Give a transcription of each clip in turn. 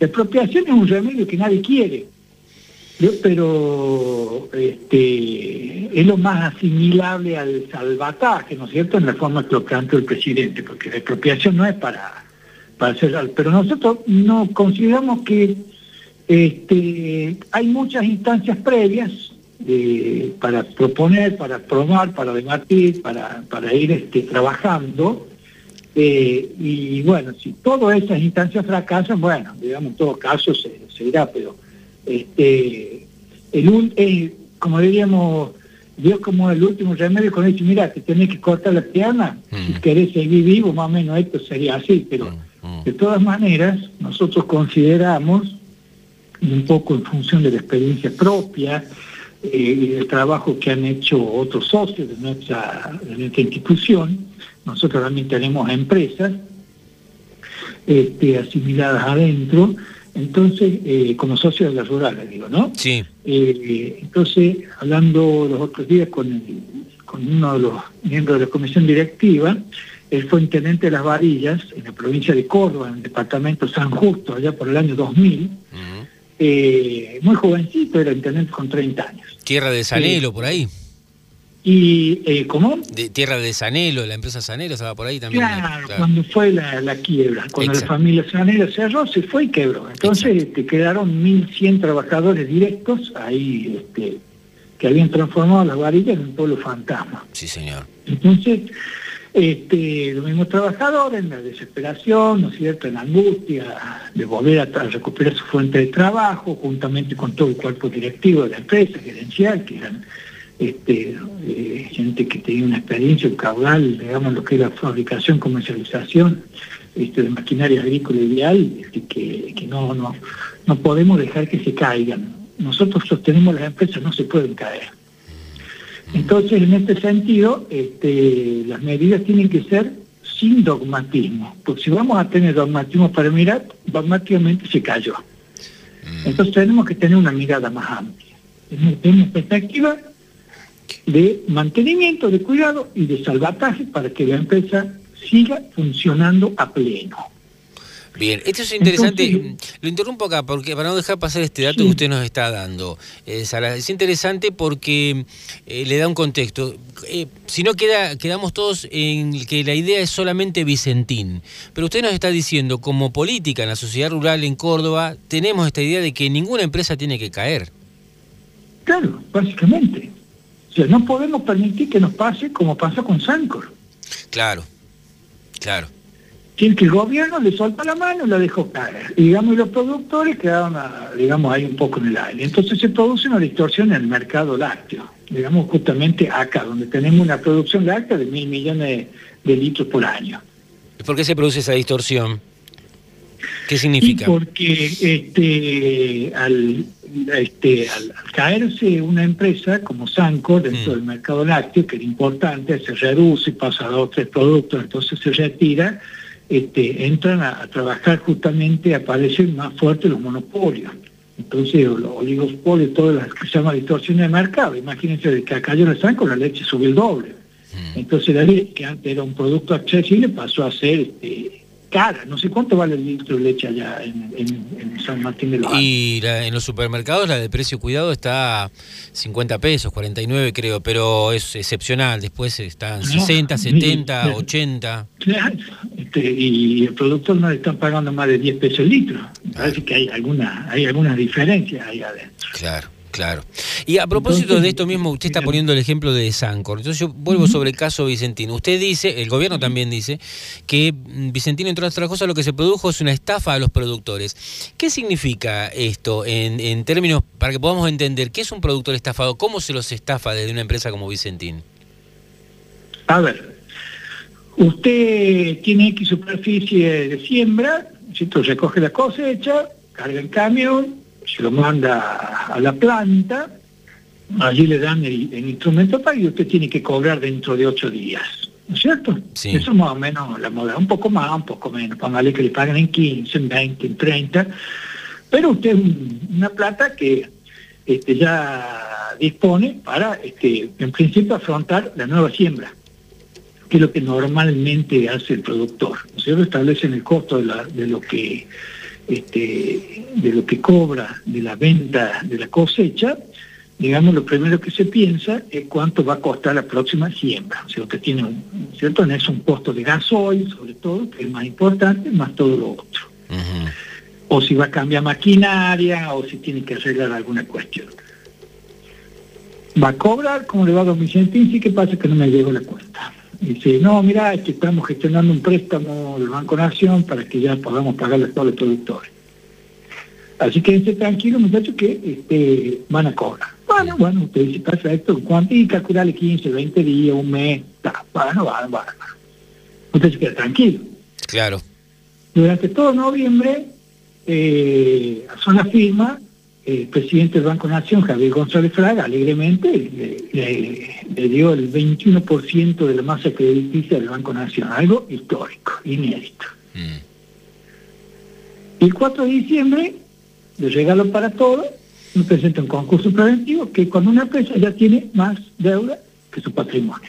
La expropiación es un remedio que nadie quiere, pero es lo más asimilable al salvataje, ¿no es cierto?, en la forma que lo planteó el presidente, porque la expropiación no es para hacer, pero nosotros no consideramos que hay muchas instancias previas para proponer, para probar, para debatir, para ir trabajando, y bueno, si todas esas instancias fracasan, bueno, digamos, en todo caso se irá, pero como diríamos, Dios como el último remedio, cuando dice, mira, te tenés que cortar la pierna, si querés seguir vivo, más o menos esto sería así, pero de todas maneras, nosotros consideramos, un poco en función de la experiencia propia, y del trabajo que han hecho otros socios de nuestra institución, nosotros también tenemos empresas asimiladas adentro, entonces, como socios de las rurales, digo, ¿no? Sí. Entonces, hablando los otros días con uno de los miembros de la comisión directiva, él fue intendente de Las Varillas, en la provincia de Córdoba, en el departamento San Justo, allá por el año 2000, muy jovencito, era intendente con 30 años. Tierra de Sanelo, por ahí. ¿Y cómo? De Tierra de Sanelo, la empresa Sanelo estaba por ahí también. Claro, cuando fue la quiebra, cuando la familia Sanelo cerró, se fue y quebró. Entonces quedaron 1.100 trabajadores directos ahí, que habían transformado Las Varillas en un pueblo fantasma. Sí, señor. Entonces, los mismos trabajadores, en la desesperación, ¿no es cierto?, en la angustia de volver a recuperar su fuente de trabajo, juntamente con todo el cuerpo directivo de la empresa, gerencial, que eran gente que tenía una experiencia, un caudal, digamos, lo que es la fabricación, comercialización de maquinaria agrícola ideal, que no podemos dejar que se caigan. Nosotros sostenemos las empresas, no se pueden caer. Entonces, en este sentido, las medidas tienen que ser sin dogmatismo, porque si vamos a tener dogmatismo para mirar, dogmáticamente se cayó. Entonces tenemos que tener una mirada más amplia, tenemos que tener una perspectiva de mantenimiento, de cuidado y de salvataje para que la empresa siga funcionando a pleno. Bien, esto es interesante. Entonces, lo interrumpo acá porque para no dejar pasar este dato que usted nos está dando, Sara, es interesante porque le da un contexto. Si no quedamos todos en que la idea es solamente Vicentín, pero usted nos está diciendo, como política en la sociedad rural en Córdoba, tenemos esta idea de que ninguna empresa tiene que caer. Claro, básicamente. O sea, no podemos permitir que nos pase como pasa con Sancor. Claro, claro. Que el gobierno le solta la mano y la dejó caer. Y los productores quedaron, ahí un poco en el aire. Entonces se produce una distorsión en el mercado lácteo. Digamos, justamente acá, donde tenemos una producción láctea de 1.000 millones de litros por año. ¿Por qué se produce esa distorsión? ¿Qué significa? Y porque al caerse una empresa como Sancor dentro del mercado lácteo, que era importante, se reduce, pasa a 2 o 3 productos, entonces se retira, entran a trabajar justamente, aparecen más fuertes los monopolios. Entonces los oligopolios, todas las que se llama distorsión de mercado. Imagínense, de que acá yo en Sancor la leche subió el doble. Entonces la leche, que antes era un producto accesible, pasó a ser cara. No sé cuánto vale el litro de leche allá en San Martín de los Andes. Y en los supermercados la de precio cuidado está 50 pesos, 49 creo, pero es excepcional. Después están 60, 70, 80. Claro, y el productor no le están pagando más de 10 pesos el litro. Me parece que hay algunas diferencias ahí adentro. Claro. Claro. Y a propósito de esto mismo, usted está poniendo el ejemplo de Sancor. Entonces yo vuelvo sobre el caso Vicentino. Usted dice, el gobierno también dice, que Vicentino, entre otras cosas, lo que se produjo es una estafa a los productores. ¿Qué significa esto en términos, para que podamos entender, qué es un productor estafado? ¿Cómo se los estafa desde una empresa como Vicentín? A ver, usted tiene X superficie de siembra, ¿cierto? Recoge la cosecha, carga en camión, se lo manda a la planta, allí le dan el instrumento para y usted tiene que cobrar dentro de 8 días, ¿no es cierto? Sí. Eso es más o menos la moda, un poco más, un poco menos, póngale que le paguen en 15, en 20, en 30, pero usted una plata que ya dispone para, en principio, afrontar la nueva siembra, que es lo que normalmente hace el productor, ¿no es cierto? Establecen el costo de lo que de lo que cobra de la venta de la cosecha, digamos, lo primero que se piensa es cuánto va a costar la próxima siembra. O sea, usted tiene ¿cierto? Es un costo de gasoil, sobre todo, que es más importante, más todo lo otro. Uh-huh. O si va a cambiar maquinaria, o si tiene que arreglar alguna cuestión. Va a cobrar, como le va a don Vicentín, sí, que pasa que no me llegó la cuenta. Dice, no, mira, es que estamos gestionando un préstamo del Banco Nación para que ya podamos pagarle a todos los productores. Así que esté tranquilo, muchachos, que van a cobrar. Bueno, usted dice, perfecto, ¿cuánto? Y calcularle 15, 20 días, un mes, bueno. Usted se queda tranquilo. Claro. Durante todo noviembre, son la firma, el presidente del Banco Nación, Javier González Fraga, alegremente le dio el 21% de la masa crediticia del Banco Nación, algo histórico, inédito. Y el 4 de diciembre, de regalo para todos, nos presenta un concurso preventivo que cuando una empresa ya tiene más deuda que su patrimonio.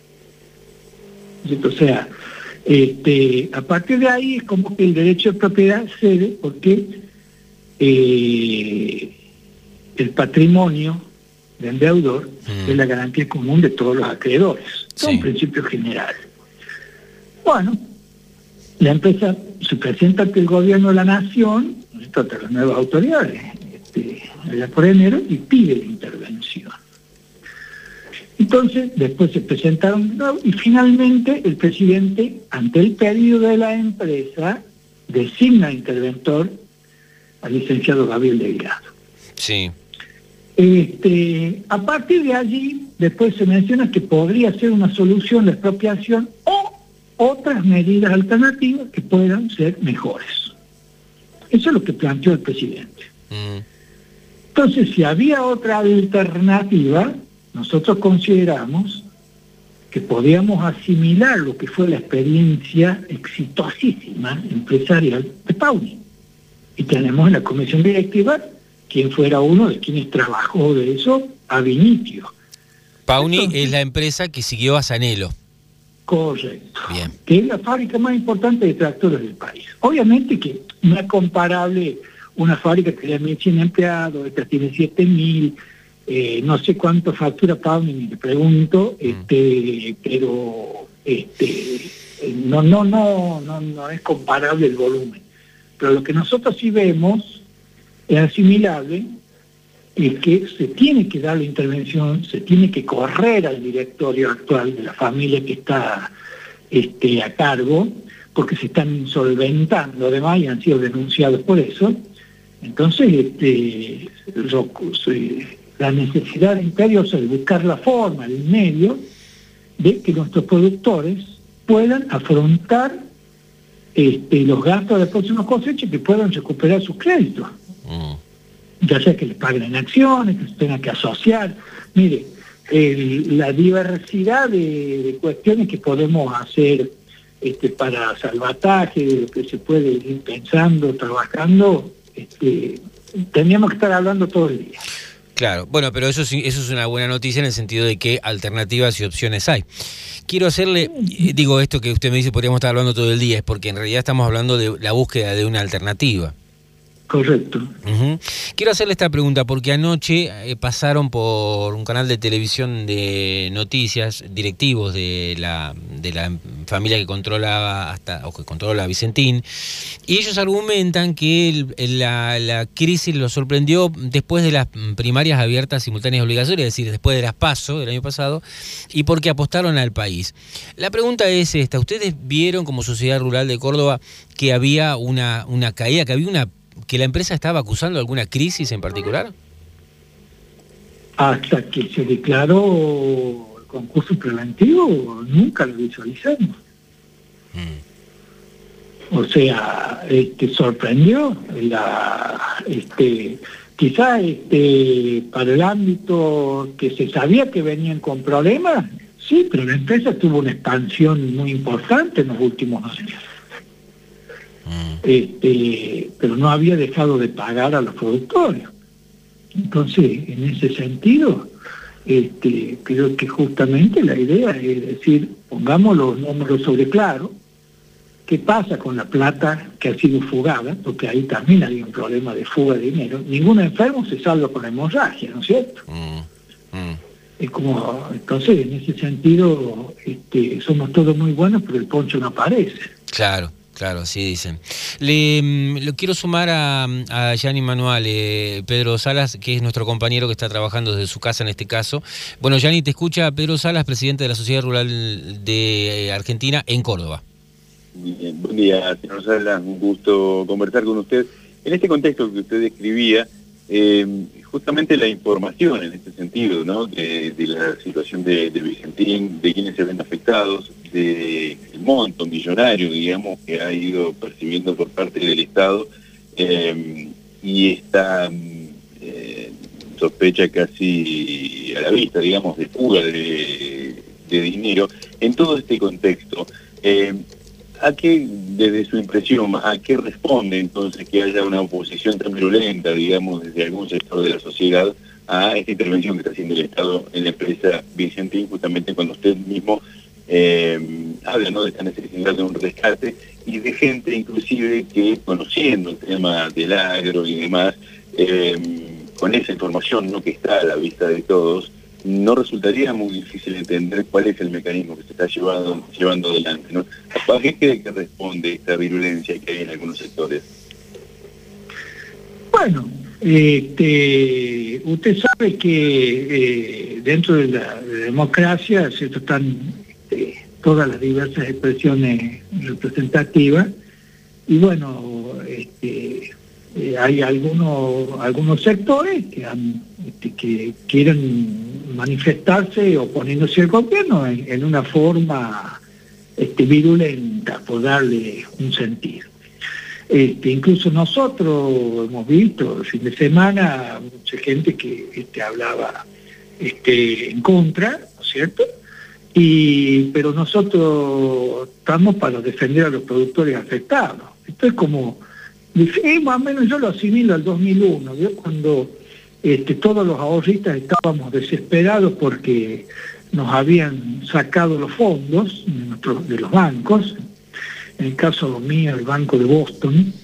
O sea, a partir de ahí es como que el derecho de propiedad cede porque el patrimonio del deudor es la garantía común de todos los acreedores. Es un principio general. Bueno, la empresa se presenta ante el gobierno de la nación, ante las nuevas autoridades, allá por enero, y pide la intervención. Entonces, después se presentaron y finalmente el presidente, ante el pedido de la empresa, designa interventor al licenciado Gabriel Delgado. Sí. A partir de allí, después se menciona que podría ser una solución de expropiación o otras medidas alternativas que puedan ser mejores. Eso es lo que planteó el presidente. Entonces, si había otra alternativa, nosotros consideramos que podíamos asimilar lo que fue la experiencia exitosísima empresarial de Pauni. Y tenemos en la comisión directiva quien fuera uno de quienes trabajó de eso ab initio. Pauni es la empresa que siguió a Sanelo. Correcto. Bien. Que es la fábrica más importante de tractores del país. Obviamente que no es comparable una fábrica que tiene 1.100 empleados, esta tiene 7.000, no sé cuánto factura Pauni, ni le pregunto, pero no es comparable el volumen. Pero lo que nosotros sí vemos es asimilable, es que se tiene que dar la intervención, se tiene que correr al directorio actual de la familia que está a cargo, porque se están insolventando además y han sido denunciados por eso. Entonces, la necesidad imperiosa de buscar la forma, el medio, de que nuestros productores puedan afrontar los gastos de la próxima cosecha y que puedan recuperar sus créditos. Ya sea que les paguen en acciones, que se tengan que asociar. Mire, la diversidad de cuestiones que podemos hacer para salvataje, de lo que se puede ir pensando, trabajando, teníamos que estar hablando todo el día. Claro, bueno, pero eso es una buena noticia en el sentido de que alternativas y opciones hay. Quiero hacerle, digo esto que usted me dice, podríamos estar hablando todo el día, es porque en realidad estamos hablando de la búsqueda de una alternativa. Correcto. Quiero hacerle esta pregunta porque anoche pasaron por un canal de televisión de noticias directivos de la familia que controlaba que controla Vicentín, y ellos argumentan que la crisis los sorprendió después de las primarias abiertas simultáneas obligatorias, es decir, después de las PASO del año pasado, y porque apostaron al país. La pregunta es esta: ¿ustedes vieron como Sociedad Rural de Córdoba que había una caída, que la empresa estaba acusando alguna crisis en particular? Hasta que se declaró el concurso preventivo, nunca lo visualizamos. O sea, sorprendió quizás para el ámbito que se sabía que venían con problemas, sí, pero la empresa tuvo una expansión muy importante en los últimos años. Pero no había dejado de pagar a los productores. Entonces, en ese sentido, creo que justamente la idea es decir, pongamos los números sobre claro, qué pasa con la plata que ha sido fugada, porque ahí también hay un problema de fuga de dinero. Ningún enfermo se salva con la hemorragia, ¿no es cierto? Es como, entonces, en ese sentido, somos todos muy buenos, pero el poncho no aparece. Claro, así dicen. Lo quiero sumar a Gianni Manuel, Pedro Salas, que es nuestro compañero que está trabajando desde su casa en este caso. Bueno, Gianni, te escucha Pedro Salas, presidente de la Sociedad Rural de Argentina en Córdoba. Bien, buen día, señor Salas, un gusto conversar con usted. En este contexto que usted describía, justamente la información en este sentido, ¿no? De la situación de Vicentín, de quienes se ven afectados, del monto millonario, digamos, que ha ido percibiendo por parte del Estado, y esta sospecha casi a la vista, digamos, de fuga de dinero. En todo este contexto, ¿a qué, desde su impresión, a qué responde entonces que haya una oposición tan violenta, digamos, desde algún sector de la sociedad a esta intervención que está haciendo el Estado en la empresa Vicentín, justamente cuando usted mismo habla, ¿no?, de esta necesidad de un rescate y de gente inclusive que, conociendo el tema del agro y demás, con esa información, ¿no?, que está a la vista de todos, no resultaría muy difícil entender cuál es el mecanismo que se está llevando adelante, ¿no? ¿A qué cree que responde esta virulencia que hay en algunos sectores? Bueno, usted sabe que dentro de la democracia se están todas las diversas expresiones representativas y bueno, hay algunos sectores que quieren manifestarse oponiéndose al gobierno en una forma virulenta, por darle un sentido. Incluso nosotros hemos visto el fin de semana mucha gente que hablaba en contra, ¿no es cierto? Pero nosotros estamos para defender a los productores afectados. Esto es como, más o menos yo lo asimilo al 2001, ¿vio? Cuando todos los ahorristas estábamos desesperados porque nos habían sacado los fondos de los bancos, en el caso mío el Banco de Boston,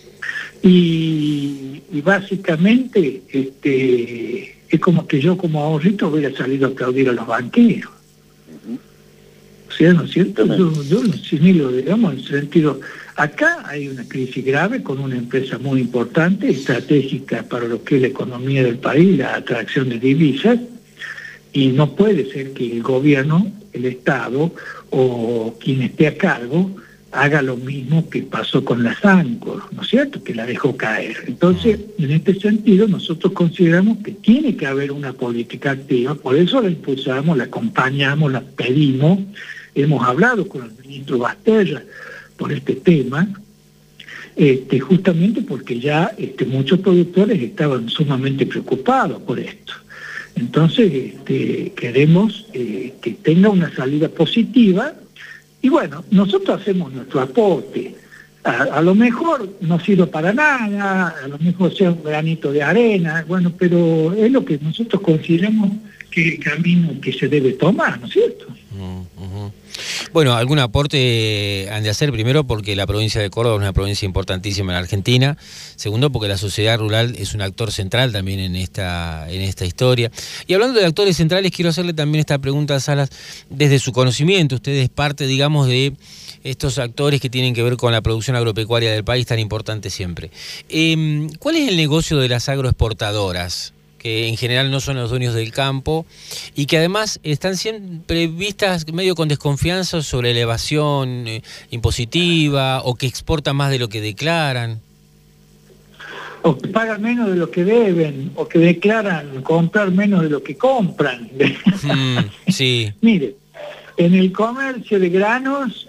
y básicamente es como que yo como ahorrista hubiera salido a aplaudir a los banqueros. O sea, ¿no es cierto? Yo lo asimilo, digamos, en el sentido, acá hay una crisis grave con una empresa muy importante, estratégica para lo que es la economía del país, la atracción de divisas, y no puede ser que el gobierno, el Estado o quien esté a cargo haga lo mismo que pasó con la Sancor, ¿no es cierto?, que la dejó caer. Entonces, en este sentido, nosotros consideramos que tiene que haber una política activa, por eso la impulsamos, la acompañamos, la pedimos, hemos hablado con el ministro Basterra por este tema, justamente porque ya muchos productores estaban sumamente preocupados por esto. Entonces, queremos que tenga una salida positiva. Y bueno, nosotros hacemos nuestro aporte. A lo mejor no sirve para nada, a lo mejor sea un granito de arena, bueno, pero es lo que nosotros consideramos que es el camino que se debe tomar, ¿no es cierto? Bueno, algún aporte han de hacer, primero porque la provincia de Córdoba es una provincia importantísima en la Argentina, segundo porque la sociedad rural es un actor central también en esta historia. Y hablando de actores centrales, quiero hacerle también esta pregunta a Salas, desde su conocimiento, usted es parte, digamos, de estos actores que tienen que ver con la producción agropecuaria del país, tan importante siempre. ¿Cuál es el negocio de las agroexportadoras, que en general no son los dueños del campo y que además están siempre vistas medio con desconfianza sobre la evasión impositiva o que exportan más de lo que declaran? O que pagan menos de lo que deben, o que declaran comprar menos de lo que compran. Sí. Mire, en el comercio de granos,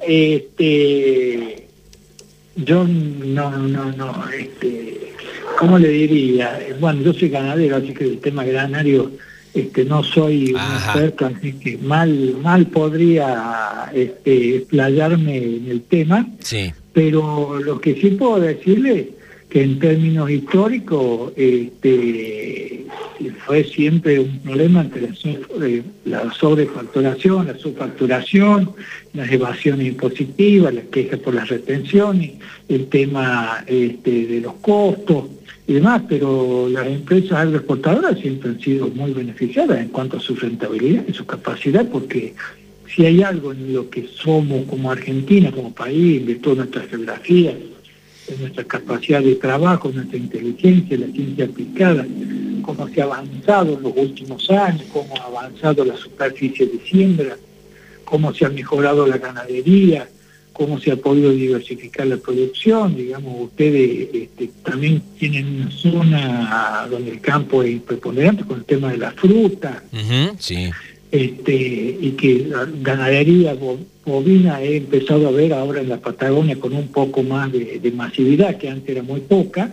yo no, ¿cómo le diría? Bueno, yo soy ganadero, así que el tema granario no soy un experto, así que mal podría explayarme en el tema, sí. Pero lo que sí puedo decirle que en términos históricos fue siempre un problema entre la sobrefacturación, la subfacturación, las evasiones impositivas, las quejas por las retenciones, el tema de los costos y demás, pero las empresas agroexportadoras siempre han sido muy beneficiadas en cuanto a su rentabilidad y su capacidad, porque si hay algo en lo que somos como Argentina, como país, de toda nuestra geografía, de nuestra capacidad de trabajo, nuestra inteligencia, la ciencia aplicada, cómo se ha avanzado en los últimos años, cómo ha avanzado la superficie de siembra, cómo se ha mejorado la ganadería, cómo se ha podido diversificar la producción. Digamos, ustedes también tienen una zona donde el campo es preponderante con el tema de la fruta. Sí. Y que la ganadería bovina he empezado a ver ahora en la Patagonia con un poco más de masividad, que antes era muy poca.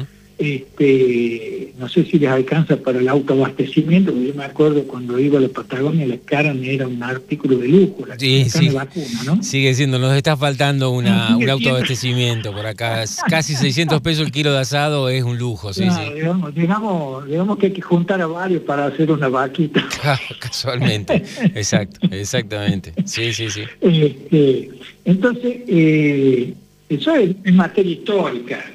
No sé si les alcanza para el autoabastecimiento, porque yo me acuerdo cuando iba a la Patagonia, la carne era un artículo de lujo, la carne vacuna, ¿no? Sigue siendo, nos está faltando un autoabastecimiento por acá. Casi 600 pesos el kilo de asado es un lujo, sí, claro, sí. Digamos que hay que juntar a varios para hacer una vaquita. Casualmente, exactamente. Sí. Entonces, eso es materia histórica.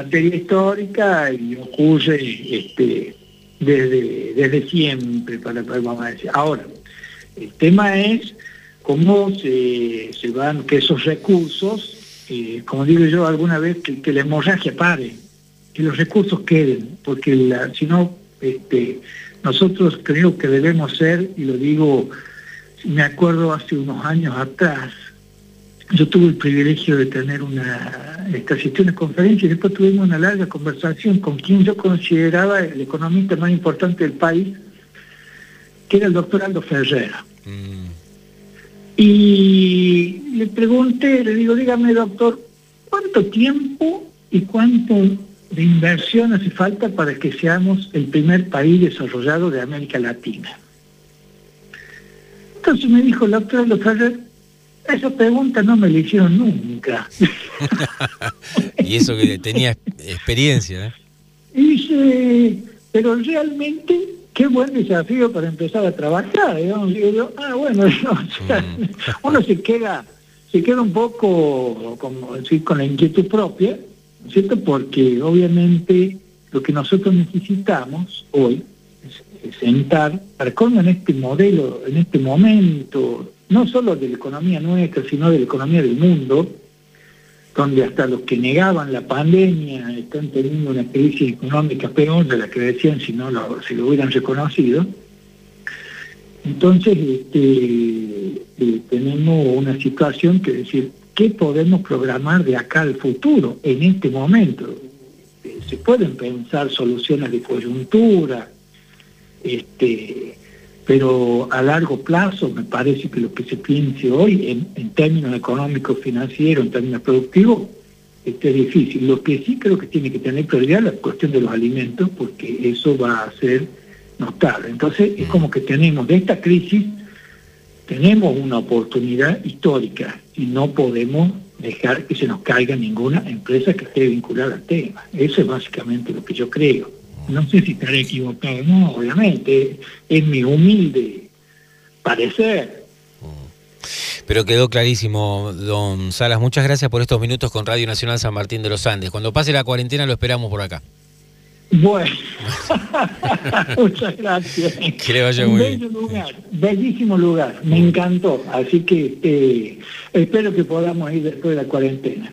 Y ocurre desde siempre, vamos a decir. Ahora, el tema es cómo se van, que esos recursos, como digo yo alguna vez, que la hemorragia pare, que los recursos queden, porque si no, nosotros creo que debemos ser, y lo digo, me acuerdo hace unos años atrás, yo tuve el privilegio de tener asistir a una conferencia y después tuvimos una larga conversación con quien yo consideraba el economista más importante del país, que era el doctor Aldo Ferrera. Y le pregunté, le digo, dígame doctor, ¿cuánto tiempo y cuánto de inversión hace falta para que seamos el primer país desarrollado de América Latina? Entonces me dijo el doctor Aldo Ferrera, esa pregunta no me la hicieron nunca. Y eso que tenía experiencia, ¿eh? Y dice, pero realmente, qué buen desafío para empezar a trabajar, digamos. Digo yo, bueno, uno se queda un poco como decir, con la inquietud propia, ¿no es cierto? Porque obviamente lo que nosotros necesitamos hoy es sentar, para cómo en este modelo, en este momento, no solo de la economía nuestra, sino de la economía del mundo, donde hasta los que negaban la pandemia están teniendo una crisis económica peor de la que decían si lo hubieran reconocido. Entonces tenemos una situación que decir, ¿qué podemos programar de acá al futuro, en este momento? Se pueden pensar soluciones de coyuntura, pero a largo plazo me parece que lo que se piense hoy en términos económicos, financieros, en términos productivos, es difícil. Lo que sí creo que tiene que tener prioridad es la cuestión de los alimentos, porque eso va a ser notable. Entonces es como que tenemos de esta crisis, tenemos una oportunidad histórica y no podemos dejar que se nos caiga ninguna empresa que esté vinculada al tema. Eso es básicamente lo que yo creo. No sé si estaré equivocado, no, obviamente, es mi humilde parecer. Pero quedó clarísimo, don Salas. Muchas gracias por estos minutos con Radio Nacional San Martín de los Andes. Cuando pase la cuarentena lo esperamos por acá. Bueno, muchas gracias. Que le vaya muy bien. Lugar, bellísimo lugar, me encantó. Así que espero que podamos ir después de la cuarentena.